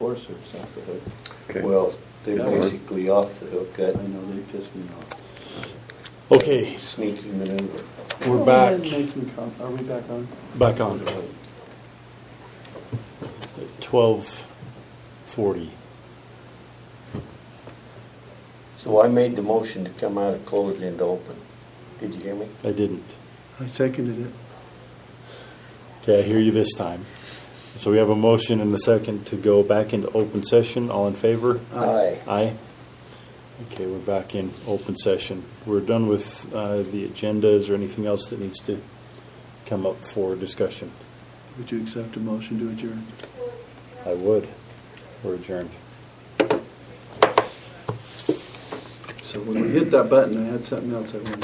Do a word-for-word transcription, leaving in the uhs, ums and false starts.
Forest Service off the hook. Okay. Well, they're Yeah. basically off the hook. I That know, they pissed me off. Okay, sneaky maneuver. we're Go back, ahead and make them com- Are we back on? back on. Twelve forty. So I made the motion to come out of closed into open. Did you hear me? I didn't. I seconded it. Okay, I hear you this time. So we have a motion and a second to go back into open session. All in favor? Aye. Aye. Okay, we're back in open session. We're done with uh, the agenda. Is there anything else that needs to come up for discussion? Would you accept a motion to adjourn? I would. We're adjourned. So when we hit that button, I had something else I wanted